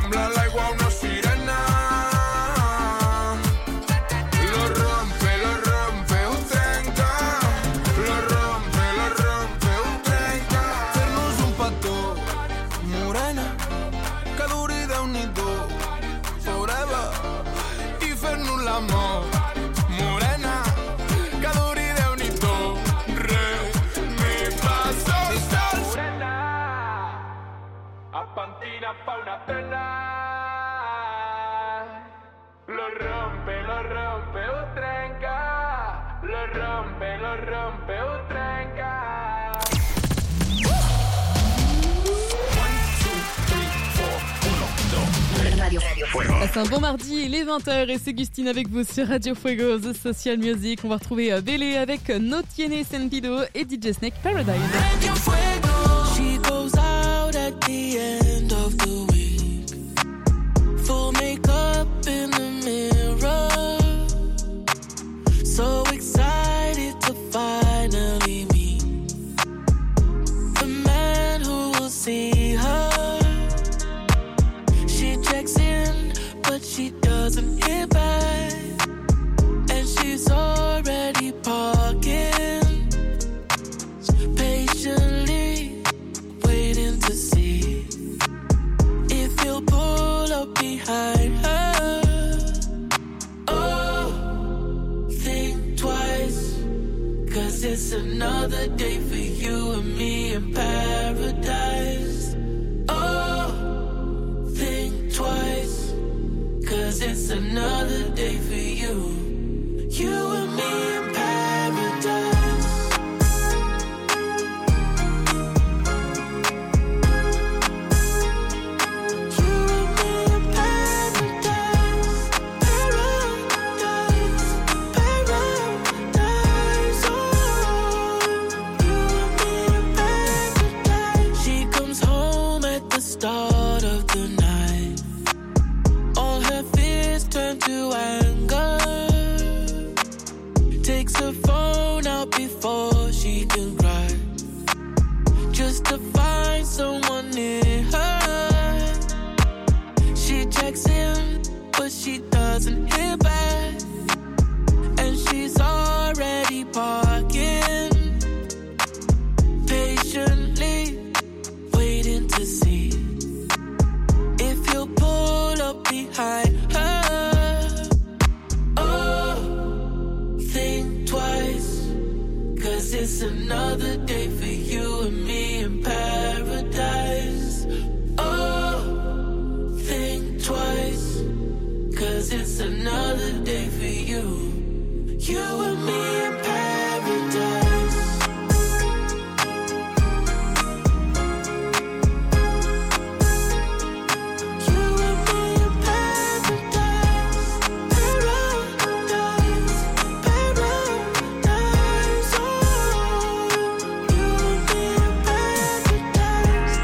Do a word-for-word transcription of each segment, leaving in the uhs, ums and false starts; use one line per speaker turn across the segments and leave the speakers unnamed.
tiembla la igual una sirena. Lo rompe, lo rompe, un trenca. Lo rompe, lo rompe, un trenca. Fer-nos un petó, morena, que duri Déu n'hi do, forever. I fer-nos l'amor, morena, que duri Déu n'hi do, re, mi, fa, sol, sol. Morena, a Pantina fa una pena. Lo rompe, lo rompe, ho trenca. Lo rompe, lo rompe, ho trenca.
Radio Fuego.
C'est un bon mardi, il est vingt heures et c'est Gustine avec vous sur Radio Fuego, The Social Music. On va retrouver Bélé avec No Tiene Sentido et D J Snake Paradise.
Radio Fuego. She goes out at the end of the week, full makeup in the mirror, so excited to finally meet the man who will see her. She checks in, but she doesn't hear back, and she's already parking, patiently waiting to see if he'll pull up behind her. Oh, think twice, cause it's another day for you and me in paradise. Oh, think twice, cause it's another day for you, you and me in paradise. You and me in paradise, paradise, paradise. Oh, you and me in paradise. She comes home at the start of the night, all her fears turn to anger, takes her phone out before she can cry, just to find someone near her. She checks in, but she doesn't hear back, and she's already parking, patiently waiting to see if he'll pull up behind her. Oh, think twice, cause it's another day for you and me in paradise. Oh, think twice, cause it's another day for you, you and me in paradise. You and me in paradise, paradise, paradise. Oh, you and me in paradise.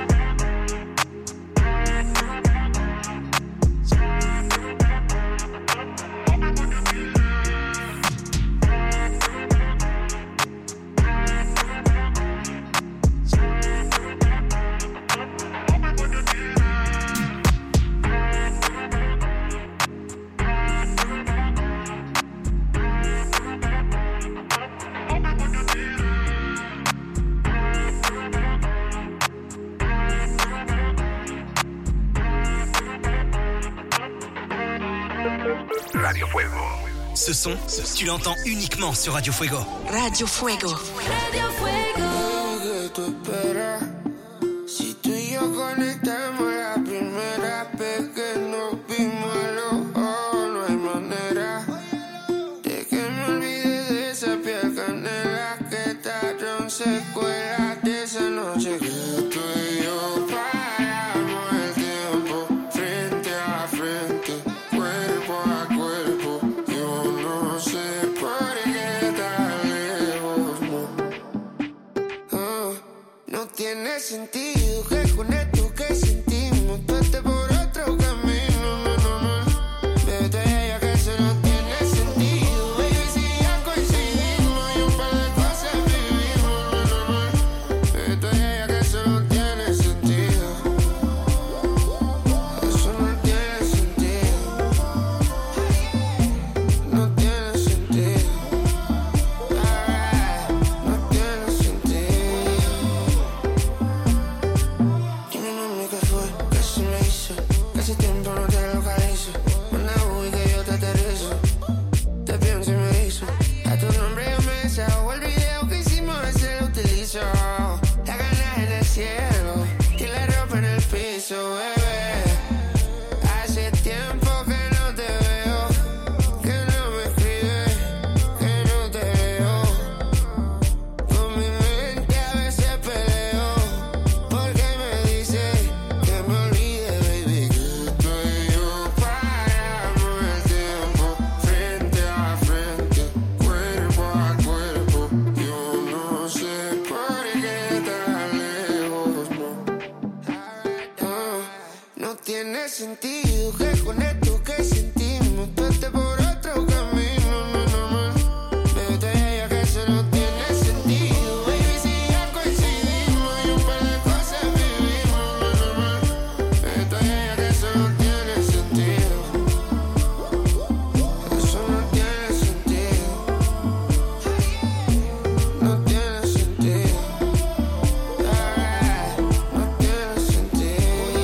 Radio Fuego. Ce son, tu l'entends uniquement sur Radio Fuego.
Radio Fuego.
Radio Fuego.
Que tú esperas, si tú y yo conectamos la primera vez que nos vimos a los ojos, no hay manera de que me olvide de esa piel canela que trajeron secuelas de esa noche que tú y yo paramos el tiempo frente a frente, cuerpo a cuerpo. Yo no sé por qué tan lejos, no.
tiene sentido que con esto que sentimos tú estés por otro camino, no, no más. Pero te diga que eso no tiene sentido, baby, si ya coincidimos y un par de cosas vivimos, no, no más. Pero te diga que eso no tiene sentido, eso no tiene sentido, no tiene sentido, ah, no tiene sentido.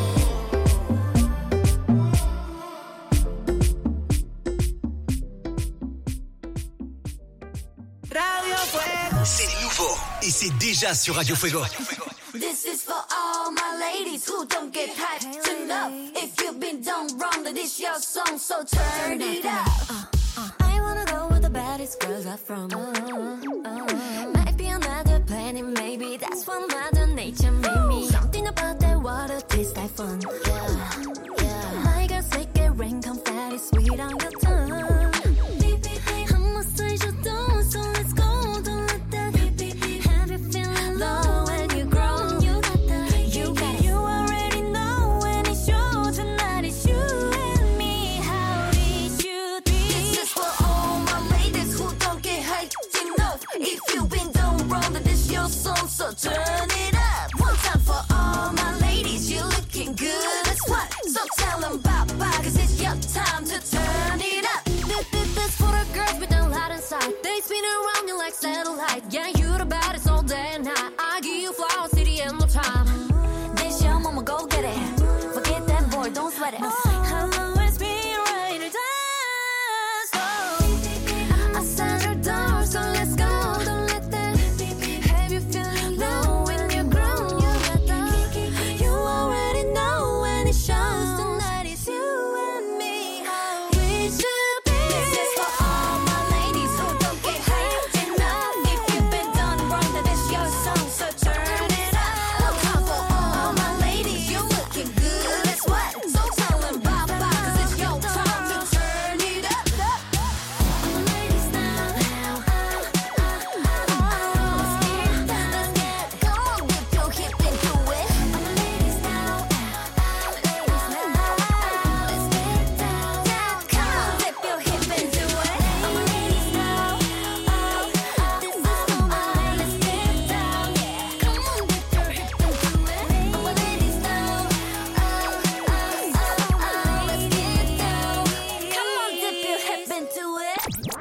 Radio Fuego.
C'est nouveau et c'est déjà sur Radio Fuego.
This is for all my ladies who don't get hyped enough. If you've been done wrong, then this your song, so turn it up. Uh, uh. I wanna go where the baddest girls are from. Uh, uh. Might be another planet, maybe that's what Mother Nature made me. Something about that water tastes like fun. Yeah, yeah. My girl say get rain, confetti, sweet on your tongue. I'ma say you don't, so let's go. Don't let that have you feeling low when you grow. You got that, you got it. You already know when it's yours tonight. It's you and me. How it should be. This is for all my ladies who don't get hyped enough. If you've been done wrong, then this your song, so turn it up. One time for all my ladies, you're looking good as what? So tell them bye-bye, cause it's your time to turn it up. This, this, this for the girls with the light inside. They spin around you like satellite. Yeah, you the baddest all day and night. I give you flowers to the end of time. This your mama, go get it. Forget that boy, don't sweat it. I'll always be ready to dance. Oh, I said her door, so let's go. Don't let that have you feeling low when you're grown. You got that. You already know when it shows. Tonight it's you and me. How we should be. This is for all my ladies who don't get hyped enough. If you've been done wrong, then it's your song, so turn it up. One time for all my ladies, you're looking good as what? So tell them bye-bye, cause it's your time to turn it up. Ladies now, let's get, let's get, come on, dip your hip into it. Ladies now, ladies now, let's get down, come on, dip your hip into it. Ladies now, this is for my ladies, get down, come on, dip your hip into it. Ladies now, let's get down, come on, dip your hip into it.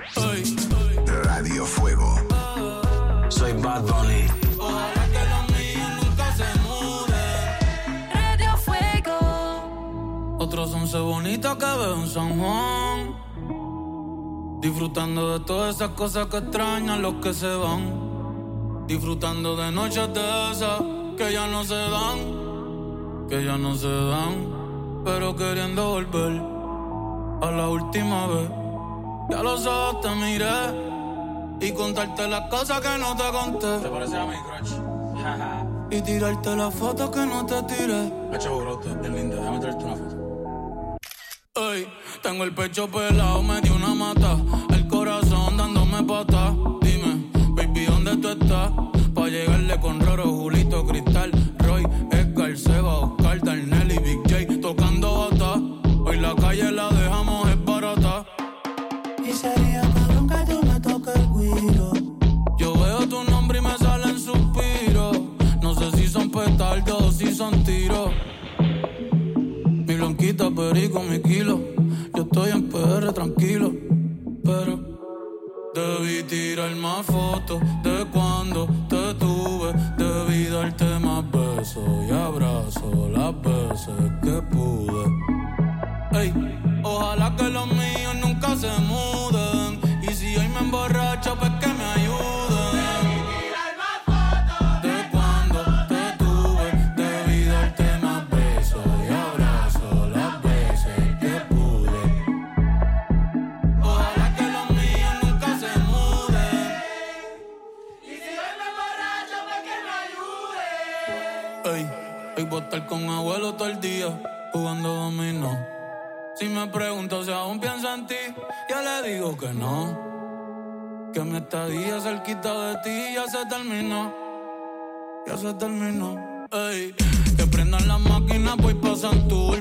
Radio Fuego. Soy Bad Bunny.
Ojalá que los míos nunca se muden.
Radio Fuego.
Otros once bonitos que veo en San Juan, disfrutando de todas esas cosas que extrañan los que se van, disfrutando de noches de esas que ya no se dan, que ya no se dan, pero queriendo volver a la última vez. Ya los ojos te miré y contarte las cosas que no te conté.
¿Te parece a mi crush?
Y tirarte las fotos que no te tiré.
Hacho brote, bien linda, déjame traerte una foto.
Ey, tengo el pecho pelado, me dio una mata. El corazón dándome patas. Dime, baby, ¿dónde tú estás? Pa' llegarle con Roro, Julito, Cristal, Roy, Edgar, Seba, Oscar, Darnell y Big J tocando bata. Hoy la calle la dejamos es barata.
Y sería cabrón que tú me toques el guiro.
Yo veo tu nombre y me salen suspiros. No sé si son petardos o si son tiros. Mi blanquita, perico, mi kilo. Yo estoy en P R tranquilo, pero debí tirar más fotos de cuando te tuve. Debí darte más besos y abrazos las veces que pude. Ey, ojalá que los míos nunca se muden. Y si hoy me emborracho, pues que me ayuden. De cuando te tuve, debí darte más besos y abrazos las veces que pude. Ojalá que los míos nunca se muden. Y si hoy me emborracho, pues que me ayuden. Ey, hoy voy a estar con abuelo todo el día jugando dominó. Si me pregunto si aún pienso en ti, ya le digo que no. Que mi estadía cerquita de ti ya se terminó. Ya se terminó. Ey, que prendan las máquinas, voy pa' Santur.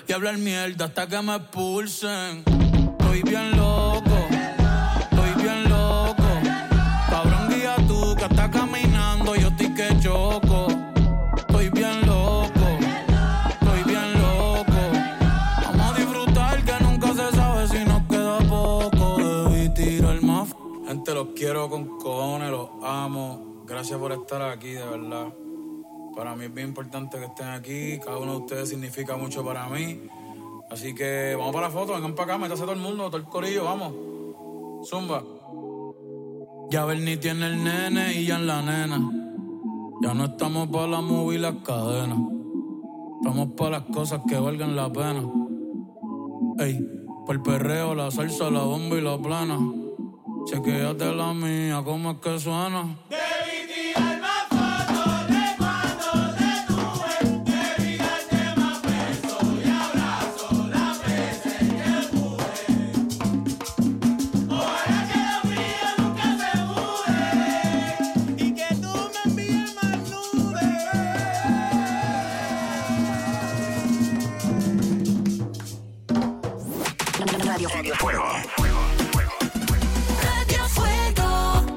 y hablar mierda hasta que me expulsen. Estoy bien loco, estoy bien loco. Cabrón, guía tú que estás caminando, yo estoy que choco. Estoy bien loco, estoy bien loco. Vamos a disfrutar que nunca se sabe si nos queda poco. Debí tirar más. Gente, los quiero con cojones, los amo. Gracias por estar aquí, de verdad. Para mí es bien importante que estén aquí. Cada uno de ustedes significa mucho para mí. Así que vamos para la foto, vengan para acá, métase todo el mundo, todo el corillo, vamos. Zumba. Ya Bernie tiene el nene y ya en la nena. Ya no estamos para la movie y las cadenas. Estamos para las cosas que valgan la pena. Ey, por el perreo, la salsa, la bomba y la plana. Chequéate la mía, ¿cómo es que suena?
Radio Fuego.
Radio Fuego.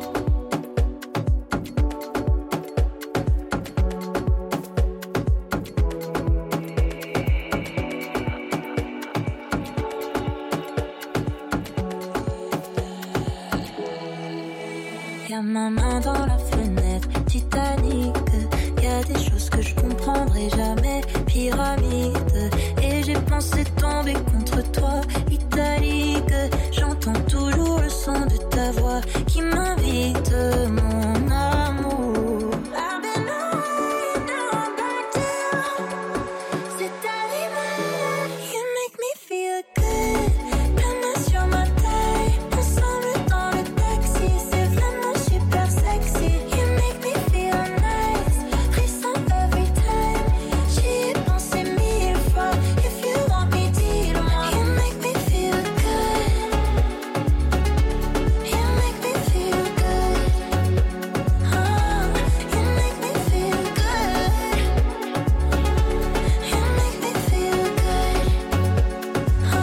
Y'a ma main dans la fenêtre, Titanic. Y'a des choses que je comprendrai jamais, pyramide. Et j'ai pensé tomber contre toi, italique. J'entends toujours le son de ta voix qui m'invite, mon amour. I've been on, now I'm back down. C'est arrivé, you make me feel good. Ta main sur ma taille, ensemble dans le taxi. C'est vraiment super sexy. You make me feel nice, frisson every time. J'y ai pensé mille fois. If you want me, dis-le-moi. You make me feel good. You make me feel good. Oh, you make me feel good. You make me feel good.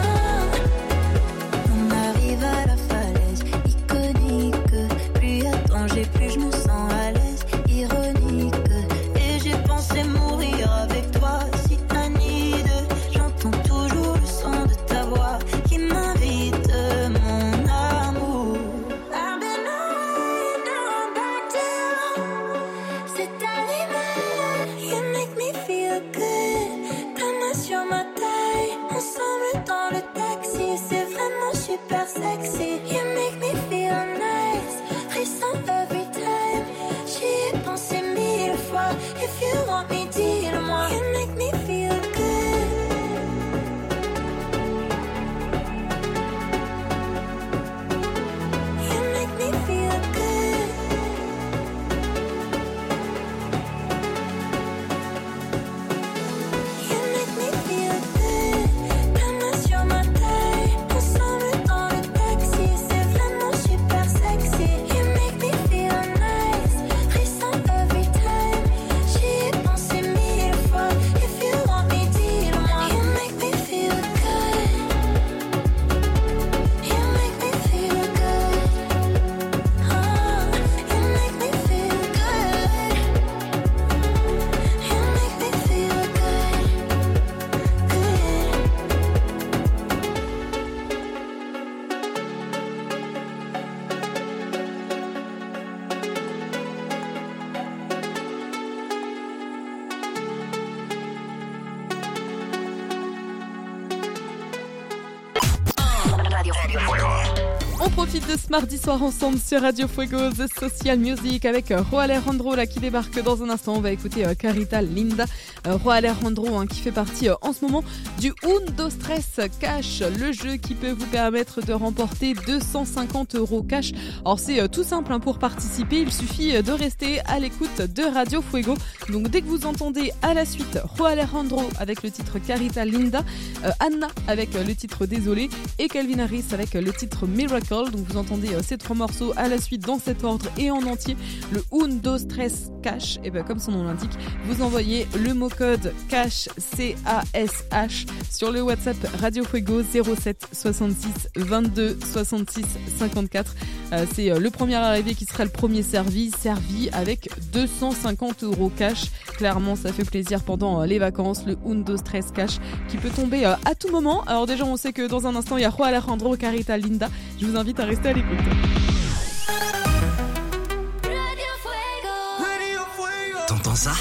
Oh. On arrive à la falaise, iconique. Plus y a danger, plus je me sens à l'aise, ironique. Et j'ai pensé mourir avec toi, si Anide. J'entends toujours le son de ta voix qui m'invite, mon amour. I've been on, now I'm back down. C'est arrivé, you make me feel good. Ta main sur ma taille, ensemble dans le taxi. C'est vraiment super sexy. You make me feel nice, frisson every time. J'y ai pensé mille fois. If you want me, dis-le-moi. You make me feel good. You make me feel good. You make me feel good. Ta main sur ma taille, ensemble dans le taxi. C'est vraiment super sexy. You make me feel nice, frisson every time. J'y ai pensé mille fois. If you want me, dis-le-moi. You make me feel good. You make me feel good. Oh, you make me feel good. You make me feel good. Good.
Radio Fuego.
On profite de ce mardi soir ensemble sur Radio Fuego, The Social Music, avec euh, Roi Alejandro là, qui débarque dans un instant. On va écouter euh, Carita Linda. Euh, Roi Alejandro hein, qui fait partie euh, en ce moment du Undo Stress Cash, le jeu qui peut vous permettre de remporter deux cent cinquante euros cash. Alors c'est euh, tout simple hein, pour participer, il suffit euh, de rester à l'écoute de Radio Fuego. Donc dès que vous entendez à la suite Roi Alejandro avec le titre Carita Linda, euh, Anna avec euh, le titre Désolé et Calvin Harris avec euh, le titre Miracle, Tropical. Donc vous entendez euh, ces trois morceaux à la suite dans cet ordre et en entier. Le Un, Dos, Tres, Cash. Et ben comme son nom l'indique, vous envoyez le mot code CASH, C A S H, sur le WhatsApp Radio Fuego zéro sept soixante-six vingt-deux soixante-six cinquante-quatre. Euh, c'est euh, le premier arrivé qui sera le premier servi, servi avec deux cent cinquante euros cash. Clairement, ça fait plaisir pendant euh, les vacances. Le Un, Dos, Tres, Cash qui peut tomber euh, à tout moment. Alors déjà, on sait que dans un instant, il y a Juan Alejandro, Carita, Linda. Je vous invite à rester à l'écoute.
T'entends ça?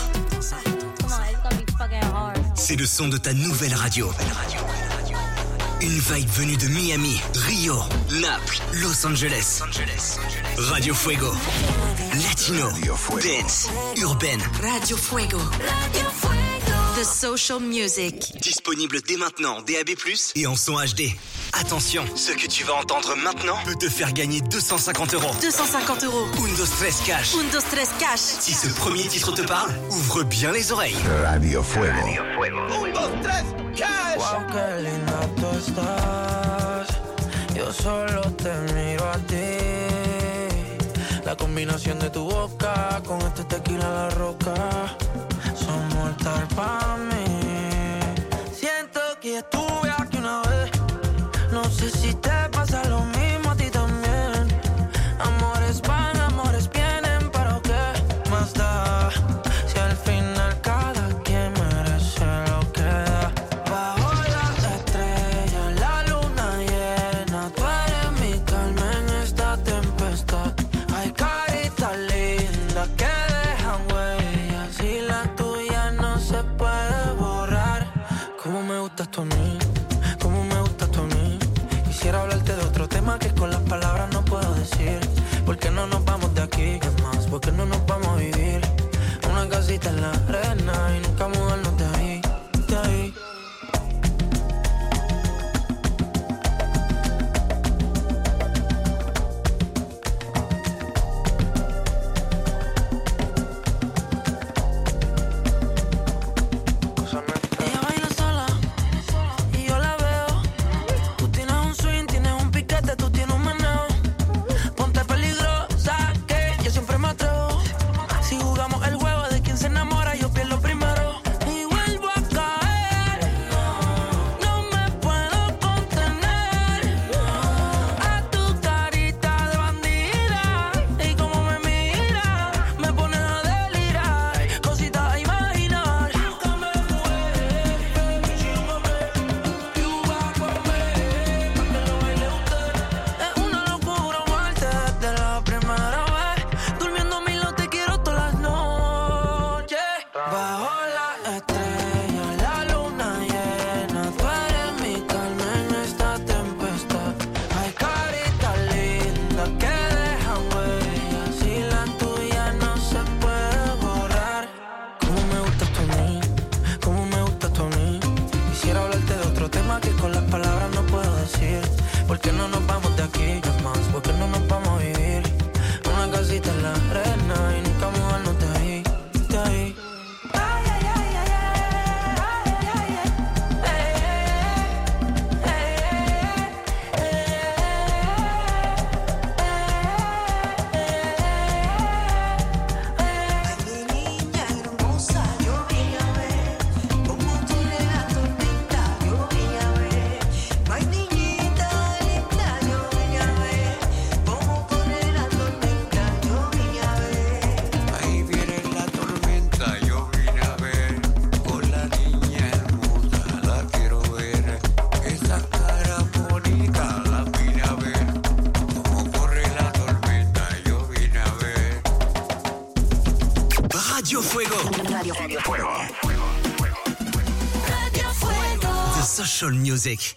C'est le son de ta nouvelle radio. Une vibe venue de Miami, Rio, Naples, Los Angeles. Radio Fuego. Latino, dance, urbaine.
Radio Fuego. Radio Fuego. The social music.
Disponible dès maintenant, D A B plus, et en son H D. Attention, ce que tu vas entendre maintenant peut te faire gagner deux cent cinquante euros.
deux cent cinquante euros.
Un, dos, tres, cash.
Un, dos, tres, cash.
Si ce premier titre te parle, ouvre bien les oreilles.
Radio Fuego.
Un, dos, tres, cash.
Wow, qué linda tú estás. Yo solo te miro a ti. La combinación de tu boca con este tequila a la roca son mortal para mí. Siento que estuve aquí una vez. No sé si te pasa lo mismo a ti también. Amores van, amores vienen, pero ¿qué más da? Si al final cada quien merece lo que da. Bajo las estrellas, la luna llena, tú eres mi calma en esta tempestad. Hay caritas lindas que dejan huellas y la tuya no se puede borrar. Cómo me gustas tú a mí, cómo me gustas tú a mí. Quisiera hablarte de otro tema que con las palabras no puedo decir. ¿Por qué no nos vamos de aquí? Es más, ¿por qué no nos vamos a vivir? Una casita en la arena y nunca mudarnos de ahí, de ahí. Ella baila sola y yo la veo. Tú tienes un swing, tienes un piquete, tú tienes un meneo. Ponte peligrosa que yo siempre me atrevo. Si jugamos el juego de quien se enamora, yo pierdo primero. Y vuelvo a caer, no me puedo contener. A tu carita de bandida y como me mira, me pones a delirar, cositas a imaginar. Nunca me fue, si yo me ve, you back con me, pa' que lo baile usted. Es una locura amarte desde la primera vez. Durmiendo a mi lado te quiero todas las noches. Bajo la estrella, la luna llena, tú eres mi calma en esta tempestad. Hay caritas lindas que dejan huellas y la tuya no se puede borrar. Cómo me gustas tú a mí, cómo me gustas tú a mí. Quisiera hablarte de otro tema que con las palabras no puedo decir. ¿Por qué no nos vamos de aquí? Es más, ¿por qué no nos vamos a vivir? Una casita en la arena y nunca mudarnos de ahí, de ahí. Ay, ay, ay, ay, ay, ay, ay,
Ay, mi niña hermosa, yo vine a ver cómo tú le das tormenta, yo vine a ver. Ay, niñita linda, yo vine a ver cómo tú le das tormenta, yo vine a ver.
Ahí viene la tormenta, yo vine a ver. Con la niña hermosa, la quiero ver. Esa cara bonita, la vine a ver. Cómo corre la tormenta, yo vine a ver.
Radio Fuego.
Radio Fuego.
Radio Fuego.
The social music.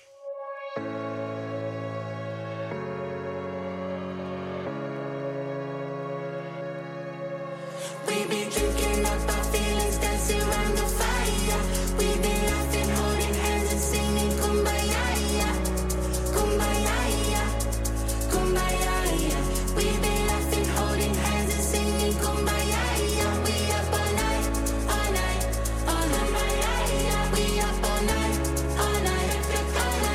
We've been drinking up our feelings, dancing around the fire. We've been laughing, holding hands and singing kumbaya, kumbaya, kumbaya. We've been laughing, holding hands and singing kumbaya. We up all night, all night, all night. We up all night, all night.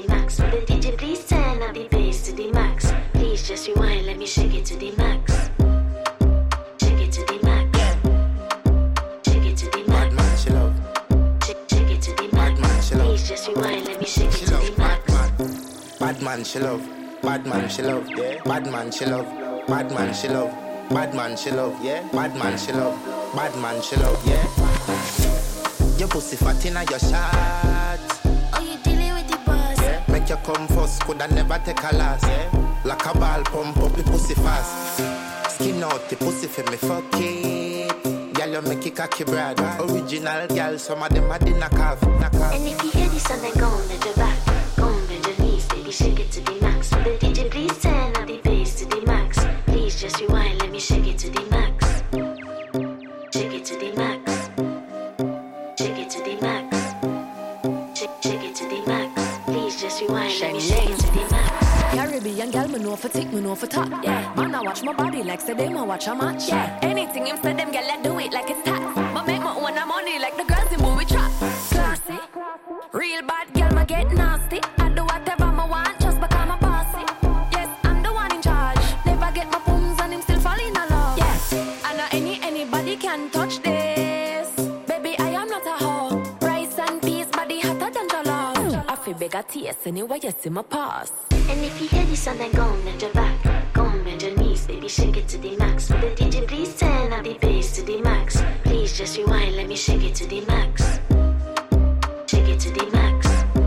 max. Will the D J please turn up the bass to the max? Please just rewind, let me shake it to the max. Shake it to the max. Shake it to the max.
Bad man, she love.
Shake, shake it to the max.
Bad man, she love.
Please just rewind, let me shake it
She
to
love.
the max.
Bad man, she love. Bad man, she love. Yeah. Bad man, she love. Bad man, she love. Bad man, she love. Yeah. Bad man, she love. Bad man, she love. Yeah. Your pussy fat inna your shot.
Oh, you dealing with the boss?
Yeah. Make you come first, coulda never take a last. Yeah. Like a ball, pump up the pussy fast. Skin out the pussy for me, fuck it. Girl, you make it cocky brad. Original girl, some of them are the knock off. Knock off.
And if you hear this and then go on, bend your back. Go on, bend your knees, baby, shake it to the max. Will the D J please turn up the bass to the max? Please just rewind, let me shake it to the max. Shake it to the max. Shake it to the max. Shake, shake it to the max. Please just rewind, let me shake it to the max.
Caribbean girl, me know for tick, me know for top. Yeah, man, I watch my body like say them, I watch a match. Yeah, anything him say them, girl, I do it like it's tax. But make my own money like the girls in movie trap. Classy, real bad girl, ma get nasty. I do whatever I want just because I'm bossy. Yes, I'm the one in charge. Never get my booms and him still fall in love. Yes, and not any anybody can touch this. Baby, I am not a hoe. Rice and peas, body hotter than jollof. I feel big a taste anyway, you see my pass.
And if you hear this and then go on, bend your back. Go on, bend your knees, baby, shake it to the max. Will the D J please turn up the bass to the max? Please just rewind, let me shake it to the max. Shake it to the max.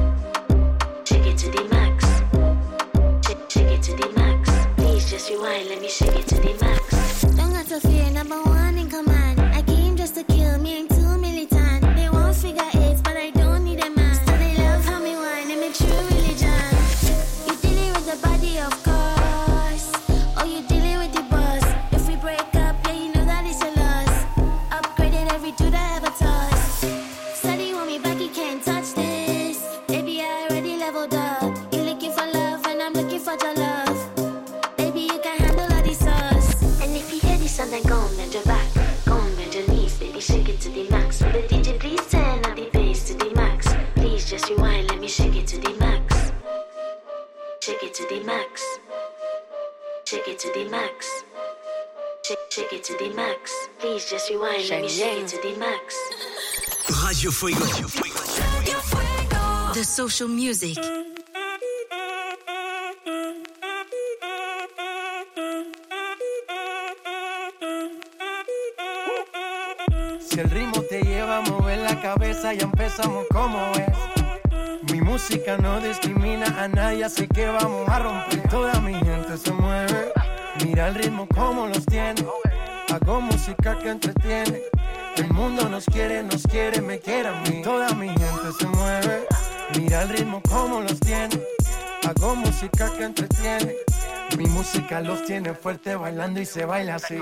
Shake it to the max. Shake, shake it to the max. Please just rewind, let me shake it to the max.
Don't got to fear, number one in command. I came just to kill me, ain't too militant. They won't figure eight, but I don't need a man. Still they love how me whine, they make true religion. You dealing with the body, of course. Oh, you dealing with the boss. If we break up, yeah, you know that it's a loss. Upgraded every dude I ever touched. Steady want me back, you can't touch this. Baby, I already leveled up. You looking for love, and I'm looking for your love. Baby, you can handle all these sauce.
And if you hear this and then go on, bend your back. Go on, bend your knees, baby, shake it to the max. Will the D J please turn up the bass to the max? Please just rewind, let me shake it to the max. Shake it to the max. Shake it to the max. Shake, shake it to the max. Please just rewind, let me shake it to the max.
Radio Fuego.
The social music.
Si el ritmo te lleva a mover la cabeza, ya empezamos como es. Mi música no discrimina a nadie, así que vamos a romper. Toda mi gente se mueve. Mira el ritmo como los tiene. Hago música que entretiene. El mundo nos quiere, nos quiere, me quiere a mí. Toda mi gente se mueve. Mira el ritmo como los tiene. Hago música que entretiene. Mi música los tiene fuerte bailando y se baila así.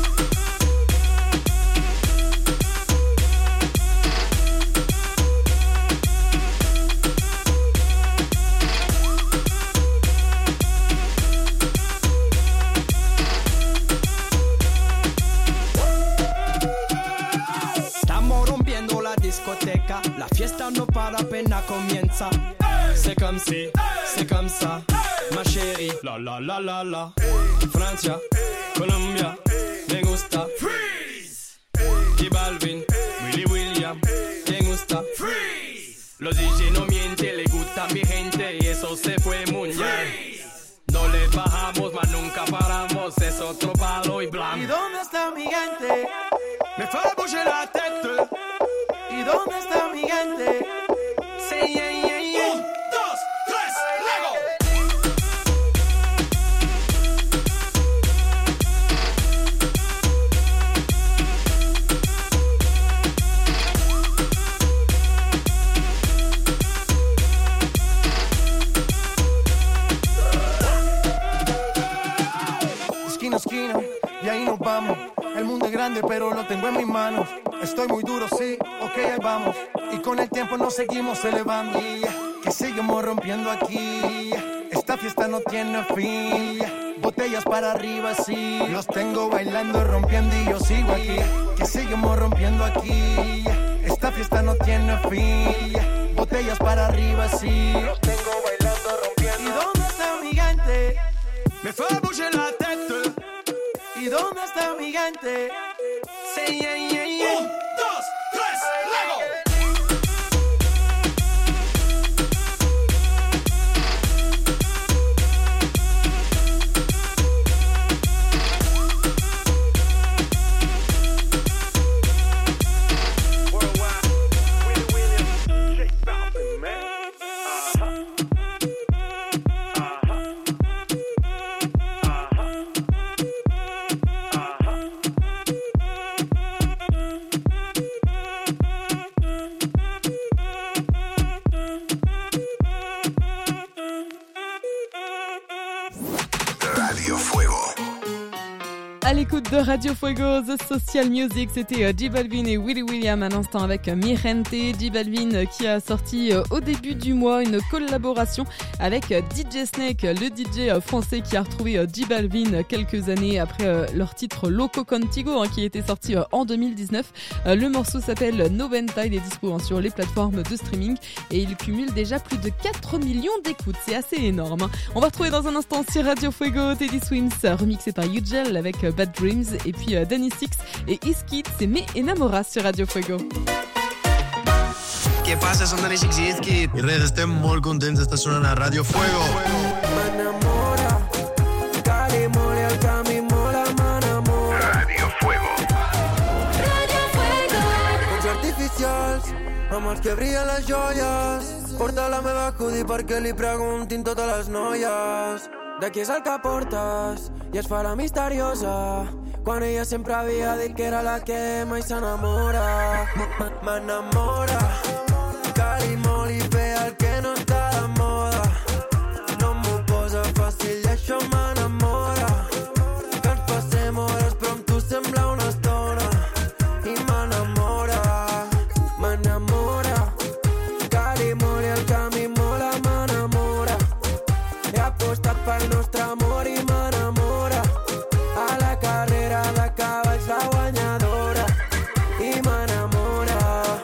La fiesta no para, apenas comienza. C'est comme si, c'est comme ça, ma chérie. La la la la la. Francia, Colombia, me gusta. Freeze. Y Balvin, Willy William, me gusta. Freeze. Los D J no mienten, le gusta a mi gente y eso se fue muy bien. No le bajamos, mas nunca paramos, es otro palo y blanco.
¿Y dónde está mi gente?
Me fait bouger la tête.
¿Y dónde está mi gente?
Sí, yeah, yeah, yeah. Un, dos, tres, luego.
Esquina a esquina, y ahí nos vamos. El mundo es grande, pero lo tengo en mis manos. Estoy muy duro, sí, ok, ahí vamos. Y con el tiempo nos seguimos elevando. Que seguimos rompiendo aquí. Esta fiesta no tiene fin. Botellas para arriba, sí. Los tengo bailando, rompiendo y yo sigo aquí. Que seguimos rompiendo aquí. Esta fiesta no tiene fin. Botellas para arriba, sí. Los tengo bailando. ¿dónde está mi gente? Say, yeah, yeah, yeah.
Un, dos, tres, luego.
Radio Fuego.
À l'écoute de Radio Fuego, The Social Music, c'était J Balvin et Willy William à l'instant avec Mi Gente. J Balvin qui a sorti au début du mois une collaboration avec D J Snake, le D J français qui a retrouvé J Balvin quelques années après leur titre Loco Contigo hein, qui était sorti en deux mille dix-neuf. Le morceau s'appelle Noventa, il est dispo hein, sur les plateformes de streaming et il cumule déjà plus de quatre millions d'écoutes, c'est assez énorme. Hein. On va retrouver dans un instant sur Radio Fuego Teddy Swims remixé par Ugel avec Bad Dreams et puis euh, Danny Six et Iskid, c'est Me Enamora sur Radio Fuego.
Què passa? Som Danny Six i Iskid. I res, estem molt contents d'estar sonant a Radio Fuego.
M'enamora, Cali, mole, el camí, mola, m'enamora.
Radio Fuego.
Radio Fuego. Focs artificials, amb els que brillen les joies. Porta la meva hoodie perquè li preguntin totes les noies. De qui és el que portes? I es fa la misteriosa quan ella sempre havia dit que era la que mai s'enamora. M'enamora, cali molt i bé el que no està de moda. No m'ho posa fàcil i això m'enamora. Que ens passem hores però amb tu sembla una estona. I m'enamora, m'enamora, cali molt i el camí mola, m'enamora. He apostat pel nostre amor i m'enamora. A la carrera de cavalls la guanyadora i m'enamora.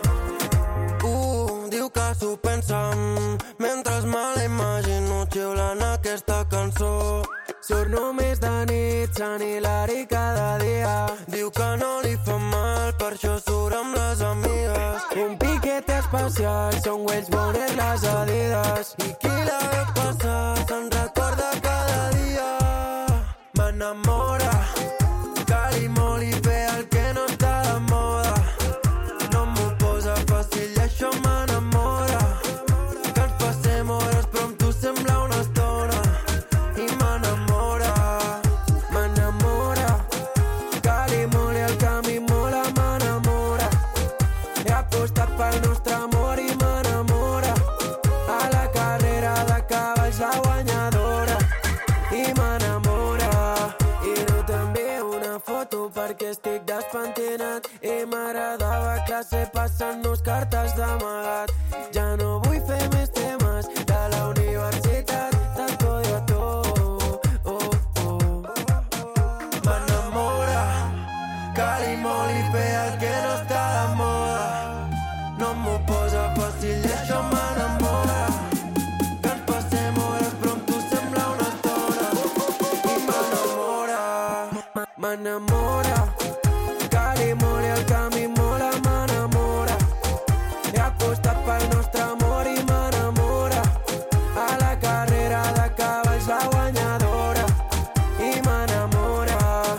Uh, diu que s'ho pensa mentre me la imagino xiulant aquesta cançó. Surt només de nit, Sant Hilari cada dia. Diu que no li fa mal, per això surt amb les amigues. Un piquet especial, són Wells Bonner, les Adidas. I qui la veu passar se'n recorda cada dia. M'enamora, cali molt i bé el que no està de moda. No m'ho posa fàcil i això m'enamora. Que ens passem hores però amb tu sembla una estona. I m'enamora, m'enamora, cali molt i el camí mola, m'enamora. He apostat pel nostre amor i m'enamora. A la carrera de cavalls la guanyadora i m'enamora. I no t'envio una foto perquè estic despentinat i m'agradava a classe passant-nos cartes d'amagat. Ja no vull fer més temes de la universitat, tant odio a tu. Oh, oh. M'enamora, cali molt i bé el que no està de moda. No m'ho posa fàcil i això m'enamora. Que ens passem hores però amb tu sembla una estona. I m'enamora, m'enamora, cali molt i el camí mola, m'enamora. He apostat pel nostre amor i m'enamora. A la carrera de cavalls la guanyadora i m'enamora.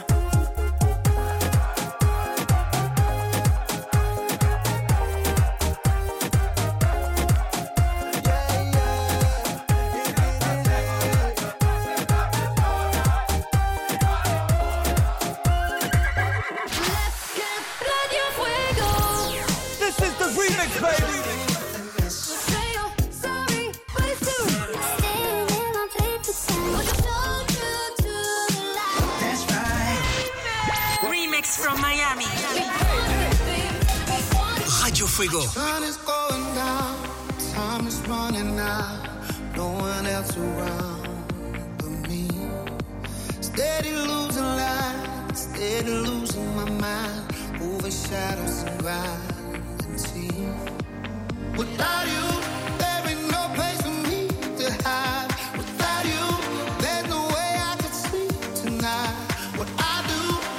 Radio Fuego.
This is the remix, baby.
Sorry, but it's true. Staying in my place to tell. But I told you to lie.
That's right.
Remix from Miami.
Radio Fuego.
Sun is going down, time is running out, no one else around but me. Steady losing light, steady losing my mind, over shadows and gravity. Without you, there ain't no place for me to hide. Without you, there's no way I could sleep tonight. What I do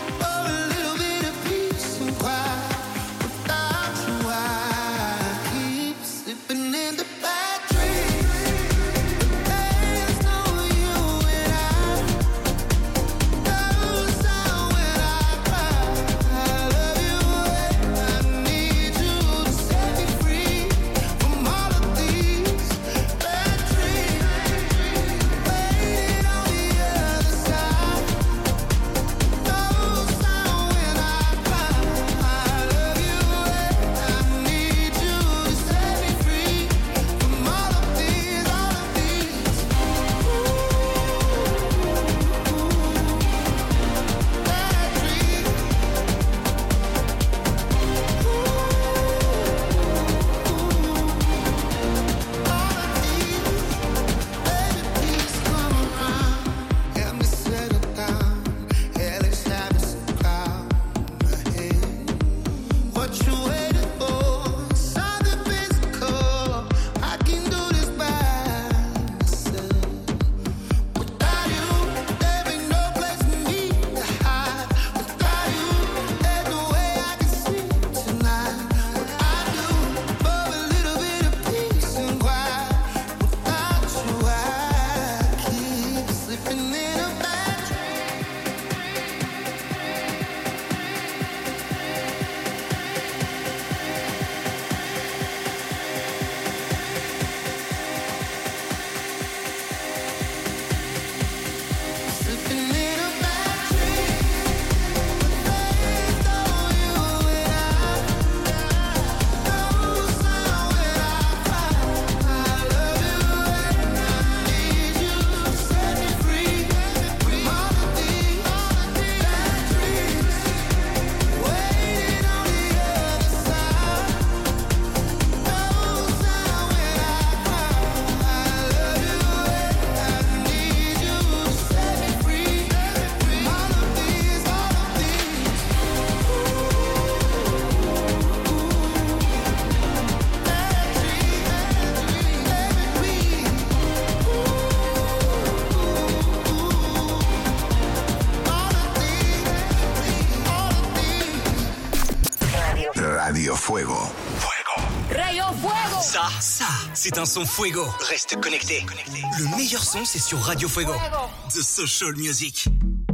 c'est un son Fuego. Reste connecté. Le meilleur son, c'est sur Radio Fuego. The Social Music.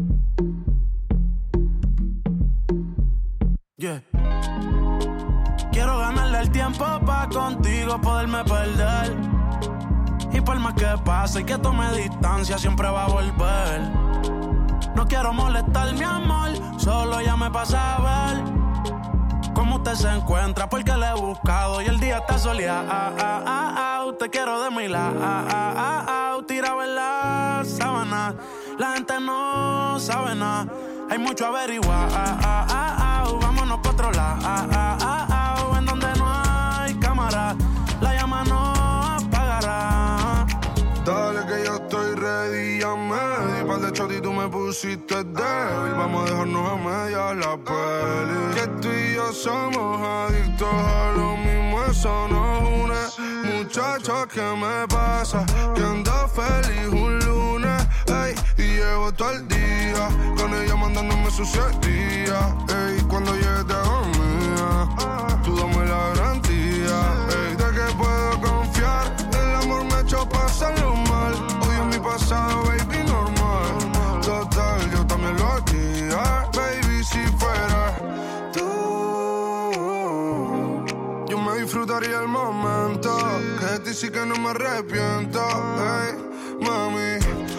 Yeah. Quiero ganarle el tiempo pa' contigo poderme perder. Y por más que pase y que tome distancia, siempre va a volver. No quiero molestar, mi amor, solo ya me pasa a ver cómo usted se encuentra, porque le he buscado y el día está soleado. Ah, ah, ah, ah, te quiero de mi lado. Ah, ah, ah, ah, tirado en la sábana. La gente no sabe nada. Hay mucho averiguar. Ah, ah, ah, ah, vámonos pa' otro lado. Ah, ah, ah, ah, en donde no hay cámara, la llama no apagará.
Dale que yo estoy ready, ya me di par de shot y tú me pusiste débil. Vamos a dejarnos a medias la peli. Que tú y yo somos adictos a lo mismo, eso nos une. Muchacha, ¿qué me pasa? Que ando feliz un lunes, ey, y llevo todo el día con ella mandándome sus días, ey. Cuando llegue te hago mía, tú dame la garantía, ey, de que puedo confiar. El amor me ha hecho pasarlo mal, odio mi pasado, baby, normal. Total, yo también lo haría, baby, si fuera tú. Yo me disfrutaría el momento, que de ti sí que no me arrepiento, hey, mami.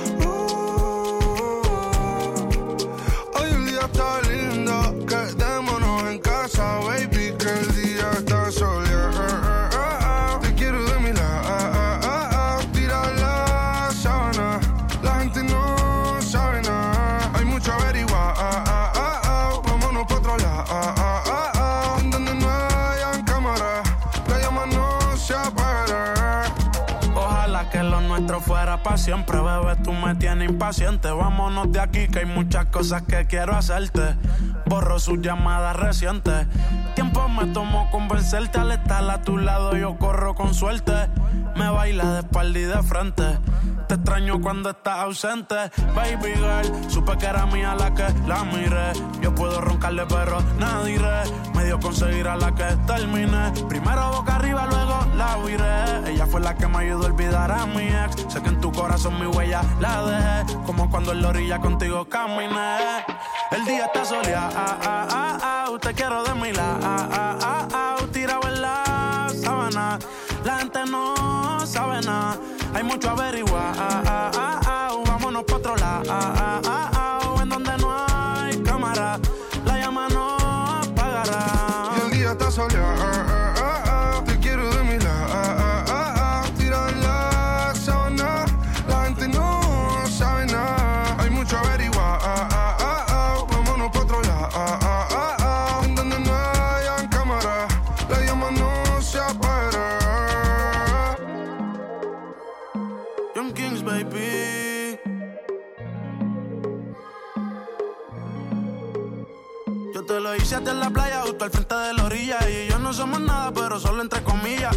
Uh, hoy el día está lindo, quedémonos en casa, baby, que el día está soleado. Te quiero de mi lado, tira la sábana, la gente no sabe nada. Hay mucho averiguar, vámonos pa' otro lado, en donde no hayan cámara, la llama no se apagará.
Ojalá que lo nuestro fuera pa' siempre, bebé, tú me tienes impaciente. Vámonos de aquí que hay muchas cosas que quiero hacerte. Borro sus llamadas recientes. Tiempo me tomó convencerte, al estar a tu lado yo corro con suerte. Me baila de espalda y de frente. Te extraño cuando estás ausente, baby girl. Supe que era mía la que la miré. Yo puedo roncarle pero nadie iré. Me dio conseguir a la que terminé. Primero boca arriba, luego la viré. Ella fue la que me ayudó a olvidar a mi ex. Sé que en tu corazón mi huella la dejé, como cuando en la orilla contigo caminé. El día está soleado, ah, ah, ah, ah, te quiero de mi lado, ah, ah, ah, ah, tirado en la sábana. La gente no sabe nada, hay mucho averiguar, ah, ah, ah, ah, vámonos pa' otro lado, ah, ah, ah, ah, en donde no hay cámara, la llama no apagará.
Y el día está soleado, ah, ah, ah, te quiero de mi lado, ah, ah, ah, tirado en la sábana. La gente no sabe nada, hay mucho averiguar, ah, ah, ah, ah, vámonos pa' otro lado, ah, ah, ah, ah, en donde no hayan cámara, la llama no se apagará.
Young Kings, baby. Yo te lo hice hasta en la playa, justo al frente de la orilla. Y yo no somos nada, pero solo entre comillas.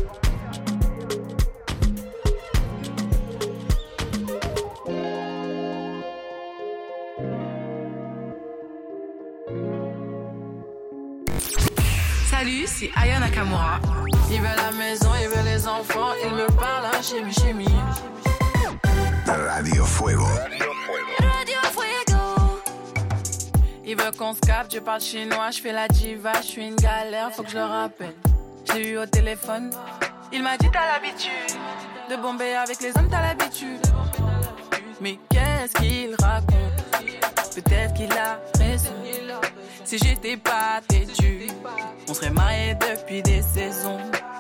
Salut, c'est Aya Nakamura. Il veut la maison, il veut les enfants, il me parle en chimie, chimie.
Radio Fuego.
Radio Fuego. Il veut qu'on se capte, je parle chinois, je fais la diva, je suis une galère, faut que je le rappelle. Je l'ai eu au téléphone, il m'a dit t'as l'habitude de bomber avec les hommes, t'as l'habitude. Mais qu'est-ce qu'il raconte? Peut-être qu'il a raison. Si j'étais pas têtu, on serait mariés depuis des saisons.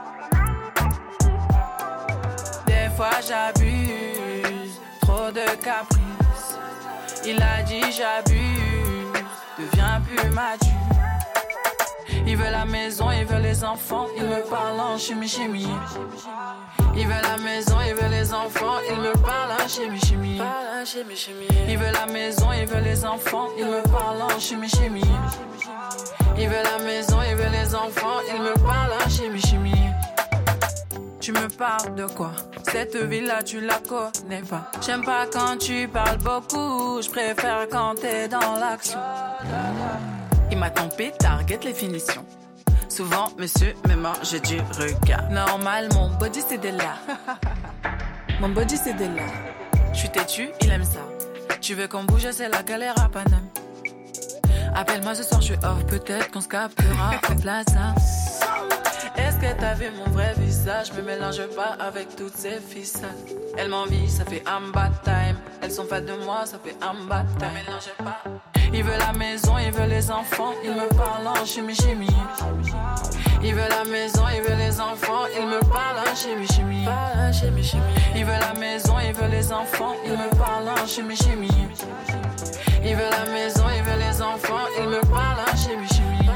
Des fois j'abuse, trop de caprices. Il a dit j'abuse, deviens plus mature. Il veut la maison, il veut les enfants, il me parle en chimie chimie. Il veut la maison, il veut les enfants, il me parle en chimie chimie. Il veut la maison, il veut les enfants, il me parle en chimie chimie. Il veut la maison, il veut les enfants, il me parle en chimie chimie. Tu me parles de quoi? Cette ville-là, tu la connais pas. J'aime pas quand tu parles beaucoup, je préfère quand t'es dans l'action. Il m'a tombé, target les finitions. Souvent, monsieur me mange du regard. Normal, mon body c'est de là. Mon body c'est de là. J'suis têtu, il aime ça. Tu veux qu'on bouge, c'est la galère à Paname. Appelle-moi ce soir, j'suis off, peut-être qu'on se captera en plaza. Est-ce que t'as vu mon vrai visage? Me mélange pas avec toutes ces ficelles. Elles m'envient, ça fait un bad time. Elles sont fans de moi, ça fait un bad time. Me mélange pas. Il veut la maison, il veut les enfants. Il me parle en chimie, chimie. Il veut la maison, il veut les enfants. Il me parle en chimie, chimie. Il veut la maison, il veut les enfants. Il me parle en chimie, chimie. Il veut la maison, il veut les enfants. Il me parle en chimie, chimie.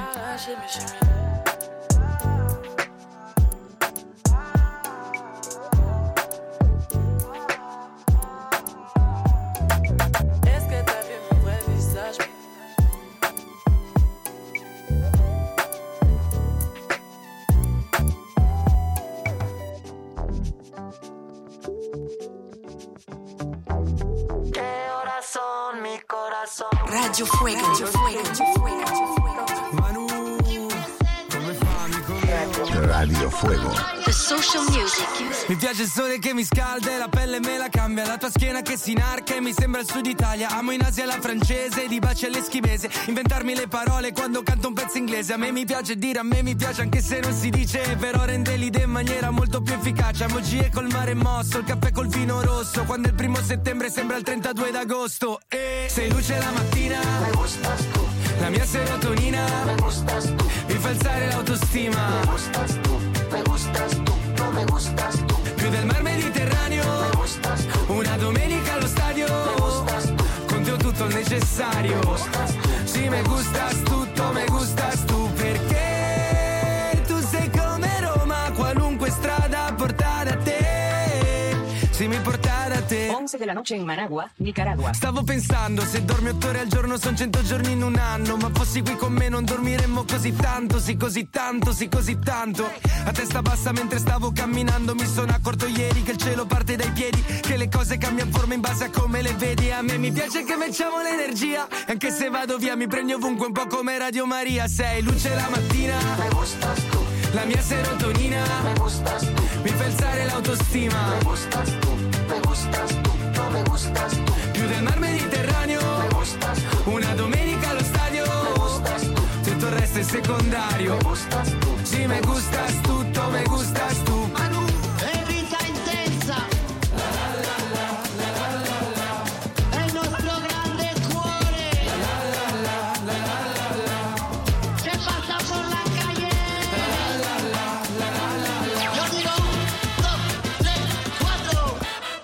Est-ce que t'as vu mon vrai visage?
Radio Fuego. Radio Fuego.
Manu, come fa, amico mio?
Radio Fuego.
The social music.
Mi piace il sole che mi scalda e la pelle me la cambia. La tua schiena che si inarca e mi sembra il sud Italia. Amo in Asia la francese, di baci all'eschimese. Inventarmi le parole quando canto un pezzo inglese. A me mi piace dire, a me mi piace anche se non si dice. Però rende l'idea in maniera molto più efficace. Emoji col mare mosso, il caffè col vino rosso. Quando è il primo settembre sembra il trentadue d'agosto. E sei luce la mattina, me gustas tu. La mia serotonina, me gustas tu. Mi fa alzare l'autostima, me gustas tu. Me gustas tu, no me gustas tu. Più del mar Mediterraneo, me gustas tu. Una domenica allo stadio, me gustas tu. Con te ho tutto il necessario, me gustas tu. Sì, me gustas tutto, me gustas tu. Perché tu sei come Roma, qualunque strada porta da te. Sì, mi porta da te.
once de la noche in Managua, Nicaragua.
Stavo pensando, se dormi otto ore al giorno son cento giorni in un anno. Ma fossi qui con me non dormiremmo così tanto. Sì, così tanto, sì, così tanto. A testa bassa mentre stavo camminando mi sono accorto ieri che il cielo parte dai piedi. Che le cose cambiano forma in base a come le vedi. A me mi piace che facciamo l'energia. Anche se vado via mi prendi ovunque un po' come Radio Maria. Sei luce la mattina, me gustas tu. La mia serotonina, me gustas tu. Mi fa alzare l'autostima, me gustas tu. Me gustas tu, no me gustas tu. Più del mar Mediterraneo, me gustas tu. Una domenica allo stadio, me gustas tu. Tutto il resto è secondario, me gustas tu. Sì, me gustas tutto, me gustas tu. Manu,
è vita intensa. La la la la la la la. È il nostro grande cuore. La la la la la la la. Se passa por la calle. La la la la la la la. Yo digo un, dos, tres, cuatro.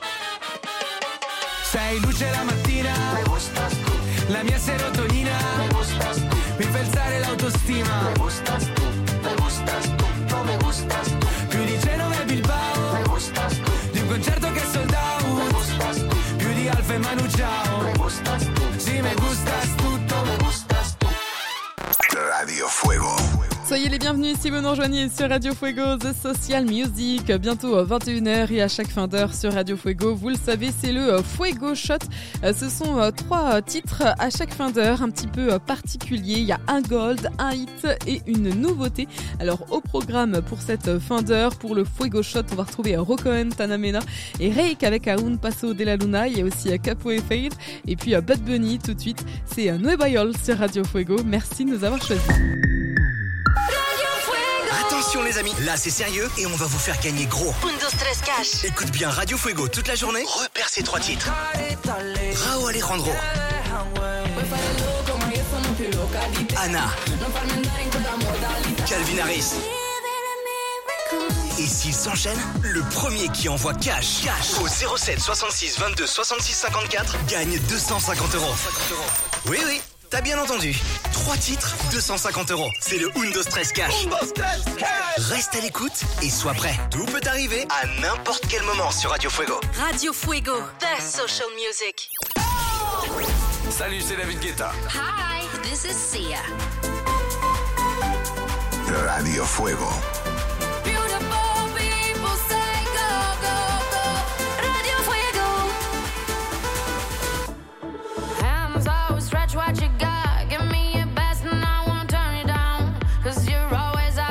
Sei luce la mattina, me gustas tu. La mia serotonina, me gustas tu. Mi fa alzare l'autostima, me gustas tu. Me gustas tu, no me gustas tu. Più di Genova e Bilbao, me gustas tu. Di un concerto che è sold out, me gustas tu. Più di Alfa e Manu Chao, me gustas tu. Sì, me gustas tutto, me gustas tu.
Radio Fuego.
Soyez les bienvenus si vous nous rejoignez sur Radio Fuego, The Social Music, bientôt vingt et une heures et à chaque fin d'heure sur Radio Fuego, vous le savez, c'est le Fuego Shot. Ce sont trois titres à chaque fin d'heure, un petit peu particuliers. Il y a un gold, un hit et une nouveauté. Alors au programme pour cette fin d'heure, pour le Fuego Shot, on va retrouver Rocohen, Tanamena et Reik avec Un Paso de la Luna. Il y a aussi Capo et Fade et puis Bad Bunny tout de suite. C'est Nueva York sur Radio Fuego. Merci de nous avoir choisis.
Attention les amis, là c'est sérieux et on va vous faire gagner gros.
Un, dos, tres, cash.
Écoute bien Radio Fuego toute la journée, repère ces trois titres. Rao Alejandro, Anna, Calvin Harris. Et s'ils s'enchaînent, le premier qui envoie cash, cash au zéro sept soixante-six vingt-deux soixante-six cinquante-quatre gagne deux cent cinquante euros. Oui, oui. T'as bien entendu. Trois titres, deux cent cinquante euros. C'est le Un, dos, tres, cash. Reste à l'écoute et sois prêt. Tout peut arriver à n'importe quel moment sur Radio Fuego.
Radio Fuego, the social music.
Salut, c'est David Guetta.
Hi, this is Sia.
Radio Fuego.
Beautiful people say go, go, go. Radio Fuego.
Hands out, stretch what you got. Give me your best and I won't turn you down. Cause you're always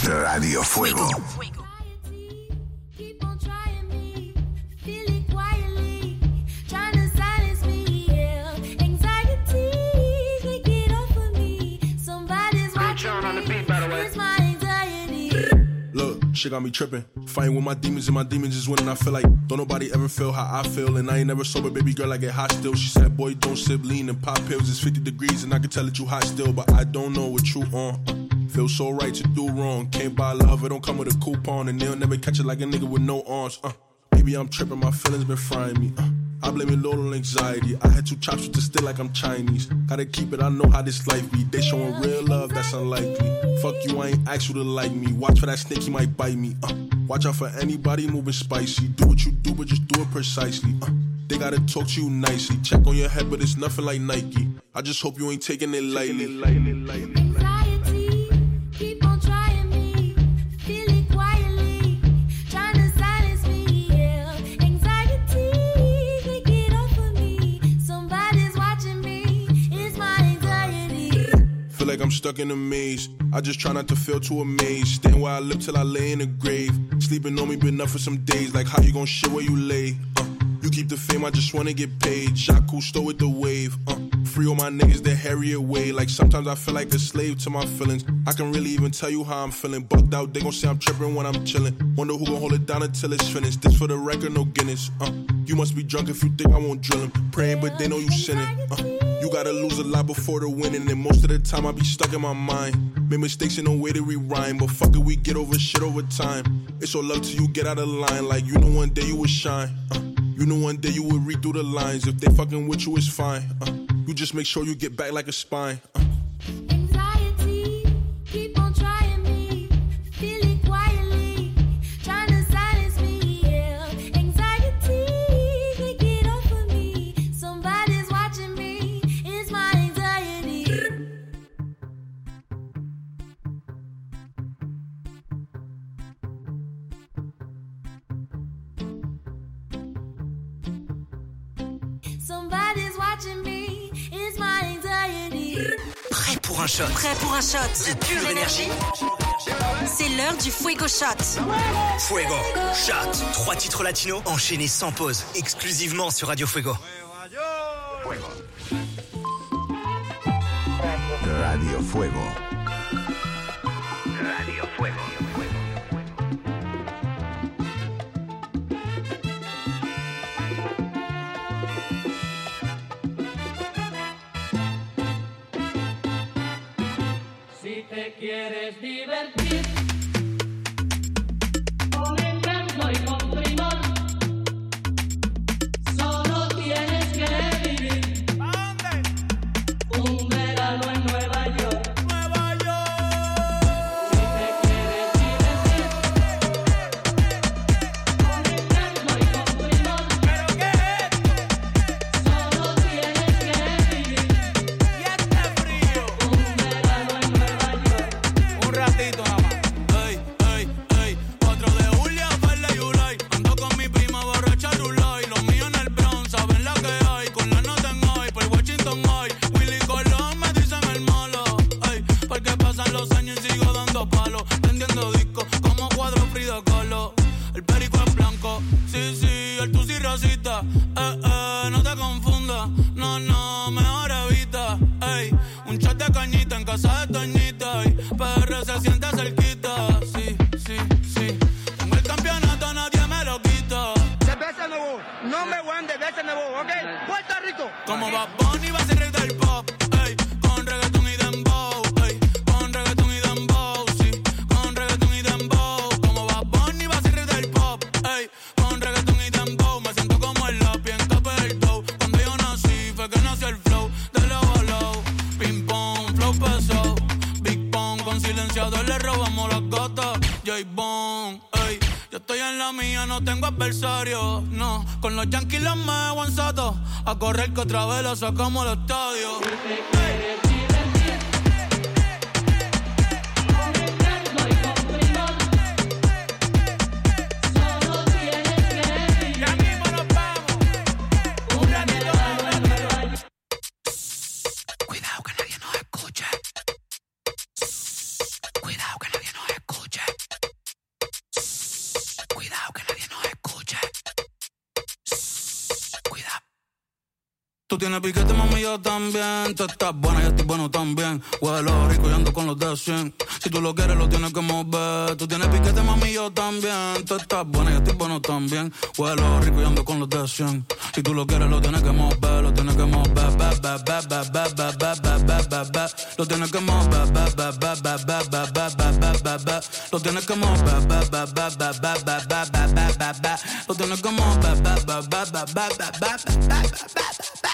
Radio Fuego.
Keep on trying me, feel it quietly, trying to silence me, yeah. Anxiety, take it off of me. Somebody's watching me, it's my anxiety.
Look, shit got me tripping. Fighting with my demons and my demons is winning. I feel like don't nobody ever feel how I feel. And I ain't never sober, baby girl, I get hot still. She said, boy, don't sip lean and pop pills. It's fifty degrees and I can tell that you hot still. But I don't know what you on. Feel so right to do wrong. Can't buy love, it don't come with a coupon. And they'll never catch it like a nigga with no arms. Uh, maybe I'm tripping, my feelings been frying me. Uh, I blame it low on anxiety. I had two chops with the still like I'm Chinese. Gotta keep it, I know how this life be. They showing real love, that's unlikely. Fuck you, I ain't asked you to like me. Watch for that snake, he might bite me. Uh, watch out for anybody moving spicy. Do what you do, but just do it precisely. Uh, they gotta talk to you nicely. Check on your head, but it's nothing like Nike. I just hope you ain't taking it lightly.
Anxiety, keep on trying me, feel it quietly, trying to silence me, yeah. Anxiety, take it off of me. Somebody's watching me, it's my anxiety.
Feel like I'm stuck in a maze. I just try not to feel too amazed. Staying where I live till I lay in a grave. Sleeping on me been up for some days. Like how you gon' shit where you lay? Uh, you keep the fame, I just wanna get paid. Jacques Cousteau with the wave. Uh, free all my niggas the Harriet way. Like sometimes I feel like a slave to my feelings. I can really even tell you how I'm feeling. Bugged out, they gon' say I'm tripping when I'm chilling. Wonder who gon' hold it down until it's finished. This for the record, no Guinness. Uh, you must be drunk if you think I won't drill him. Praying, but they know you sinning. Uh, you gotta lose a lot before the winning. And most of the time I be stuck in my mind. Made mistakes and no way to rewind. But fuck it, we get over shit over time. It's all love till you get out of line. Like you know one day you would shine. Uh, you know one day you would read through the lines. If they fucking with you, it's fine. Uh, you just make sure you get back like a spine. Uh.
Anxiety, keep on trying me, feel it quietly, trying to silence me, yeah. Anxiety, take it off of me. Somebody's watching me, it's my anxiety. Somebody's watching me, it's my anxiety.
Prêt pour un shot.
Prêt pour un shot de pure énergie? C'est l'heure du Fuego Shot.
Fuego Shot. Trois titres latinos enchaînés sans pause, exclusivement sur Radio Fuego.
Radio Fuego.
Radio Fuego.
Si te quieres divertir con encanto y con primor, solo tienes que vivir. ¿A dónde? Un verano en Nueva York. Nueva York. Si te quieres divertir con encanto y con primor, ¿pero qué es? Solo tienes que vivir. Y este frío. Un verano en Nueva York.
Un ratito nada más. Ey, ey, ey. cuatro de julio, Farley y Ulay. Ando con mi prima borracha Rulay. Los míos en el Bronx, saben la que hay. Con la nota en hoy, por Washington hoy. Willy Colón me dicen el malo. Ey, porque pasan los años y sigo dando palos. Vendiendo discos como cuadro Frida Kahlo. El perico es blanco, sí, sí, el tusi rosita. Eh, eh, no te confundas. No, no, mejor evita. Ey, un chat de cañita en casa de Toñita. Y P R se siente cerquita. Sí, sí, sí. Tengo el campeonato, nadie me lo quita.
De veces nuevo, no me one de veces nuevo, ¿ok? Puerto Rico.
Como Bad Bunny va a ser rey del pop. Ey, con reggaeton y dembow. Ey, con reggaeton y dembow. Sí, con reggaeton y dembow. Como Bad Bunny va a ser rey del pop. Ey, con reggaeton y dembow. Me siento como el lápiz en capa del dough. Cuando yo nací fue que nació el flow de low a low. Ping pong, flow pesado. Big Pong, con silenciador le robamos las gatas. J-Bone, ey, yo estoy en la mía, no tengo adversario. No, con los Yankees los me aguanzato. A correr que otra vez la sacamos al estadio.
Cuidado que nadie nos escuche. Cuidado que nadie nos escuche.
Tú tienes piquete, mami, yo también. Tú estás buena, yo estoy bueno también. Huelo rico y ando con los de cien. Si tú lo quieres, lo tienes que mover. Tú tienes piquete, mami, yo también. Tú estás buena, yo estoy bueno también. Huelo rico y ando con los de cien. Si tú lo quieres, lo tienes que mover. Lo tienes que mover, ba, ba, ba, ba, ba, ba, ba, ba, ba, ba, ba. Lo tienes que mover, ba, ba, ba, ba, ba, ba, ba, ba, ba, ba, ba. Lo tienes que mover, ba, ba, ba, ba, ba, ba, ba, ba, ba, ba, ba. Lo tienes que mover, ba, ba, ba, ba, ba, ba, ba, ba, ba.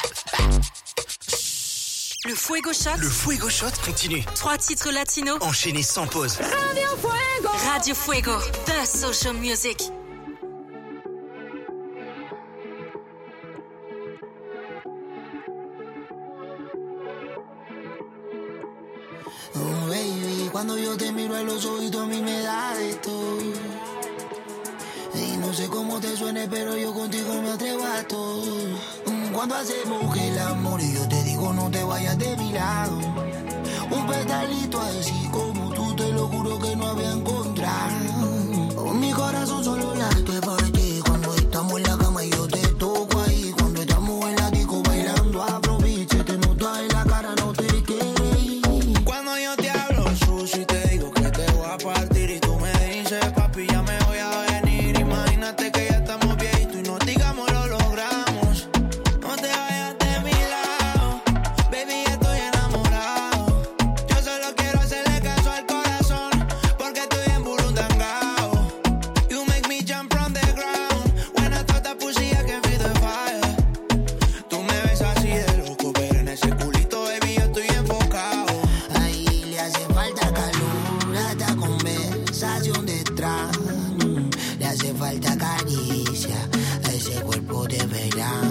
Le Fuego Shot.
Le Fuego Shot continue.
Trois titres latinos.
Enchaînés sans pause.
Radio Fuego. Radio Fuego. The Social Music.
Oh, baby, cuando yo te miro a los ojitos a mí me da de todo. Y no sé cómo te suene, pero yo contigo me atrevo a todo. Cuando hacemos el amor y yo te digo no te vayas de mi lado. Un pedalito así como tú, te lo juro que no había encontrado. Mi corazón solo late por ti. Cuando estamos en la cama y yo te toco ahí. Cuando estamos en la disco bailando, aproveche, te notas en la cara, no te quieres ir.
Cuando yo te hablo sucio y te digo que te voy a partir y tú me dices, papi, ya me voy a venir. Imagínate que ya estamos viejitos y no digamos lo logramos. No te vayas de mi lado, baby, estoy enamorado. Yo solo quiero hacerle caso al corazón, porque estoy en burundangao. You make me jump from the ground, when I thought that pussy I can feel the fire. Tú me ves así de loco, pero en ese culito, baby, yo estoy enfocado.
Ahí le hace falta calor, hasta conversación detrás. Le hace falta caricia a ese cuerpo de verano.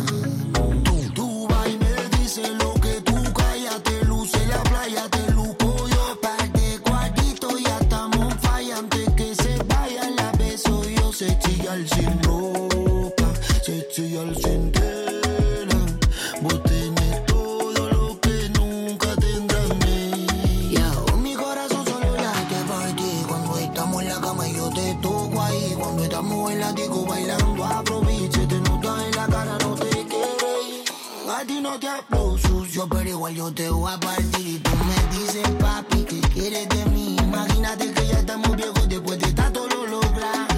Tú, tú vas y me dices lo que tú callas, te luce la playa, te luco yo. Parte cuartito, ya estamos falla. Antes que se vaya la beso yo, se chilla sin ropa, se chilla sin tela. Vos tenés todo lo que nunca tendrán ella. Mi corazón solo late por ti. Cuando estamos en la cama y yo te toco ahí. Cuando estamos en la disco bailando, aproveche, te notas en la cara, no te quieres ir. A ti no te hablo sucio, pero igual yo te voy a partir. Y tú me dices, papi, ¿qué quieres de mí? Imagínate que ya estamos viejos después de tanto lo lograr.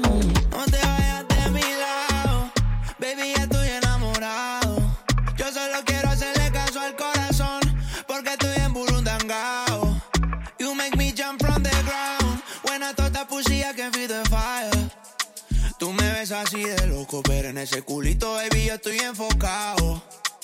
No te vayas de mi lado, baby, ya estoy enamorado. Yo solo quiero hacerle caso al corazón, porque estoy en burundangao. You make me jump from the ground, when I thought that pussy I can feel the fire. Tú me ves así de loco, pero en ese culito, baby, yo estoy enfocado.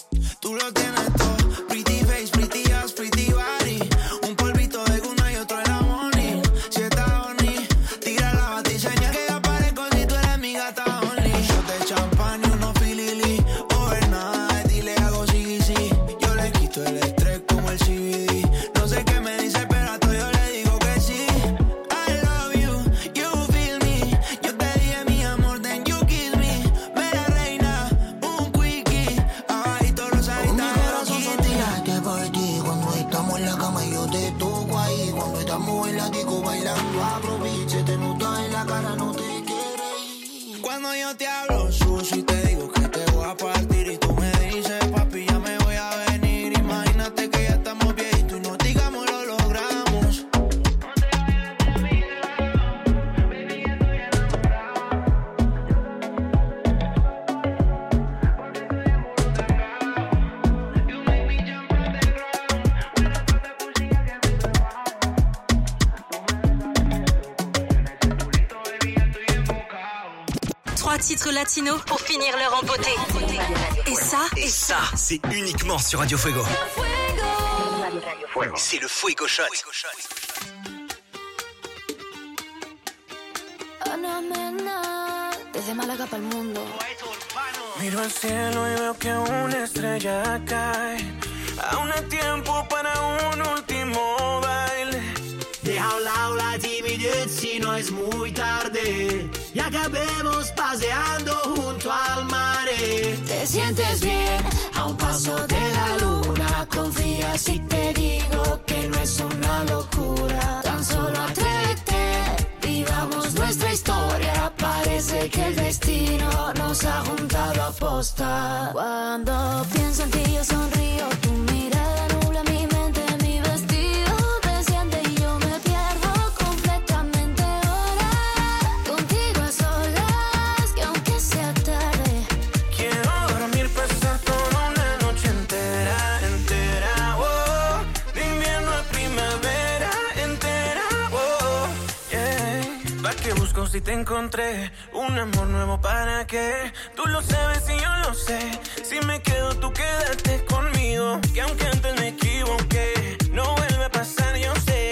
Tú lo tienes todo, pretty face, pretty ass, pretty body. Un polvito de guna y otro de la money. Si está honey, tira la batiseña que ya parezco si tú eres mi gata only. Shot de champán y unos filili, overnight y le hago sí, sí. Yo le quito el estrés como el C B D. No sé qué me dice, pero a todo yo le digo que sí. I love you, you feel me. Yo te dije mi amor, then you kiss me. Ve la reina, un quickie. Ay, todos los
Mi corazón solo late por ti. Cuando estamos en la cama y yo te toco ahí. Cuando estamos en la disco bailando, aproveche, te notas en la cara, no te quieres ir.
Cuando yo te hablo sucio y te digo que te voy a partir y tú me dices, papi, ya me voy a venir. Imagínate que ya estamos viejitos y no digamos lo logramos.
Trois titres latinos pour finir l'heure en beauté. Et ça,
Et ça, c'est uniquement sur Radio Fuego. C'est le Fuego Shot.
Oh, no, nena, desde Málaga para el mundo.
Miro al cielo y veo que una estrella cae. Aún hay tiempo para un último baile.
Deja a un lado la timidez si no es muy tarde. Y acabemos paseando junto al mar.
Te sientes bien a un paso de la luna. Confía si te digo que no es una locura. Tan solo atrévete, vivamos nuestra historia. Parece
sé que el destino nos ha juntado a posta. Cuando pienso en ti yo sonrío, tu mirada nubla mi mente, mi vestido te siente y yo me pierdo completamente ahora. Contigo a solas, que aunque sea tarde,
quiero dormir, pasar toda una noche entera, entera, oh, de invierno a primavera, entera, oh, yeah. ¿Pa' qué busco si te encontré? Un amor nuevo, ¿para qué? Tú lo sabes y yo lo sé. Si me quedo, tú quédate conmigo. Que aunque antes me equivoqué, no vuelve a pasar, yo sé.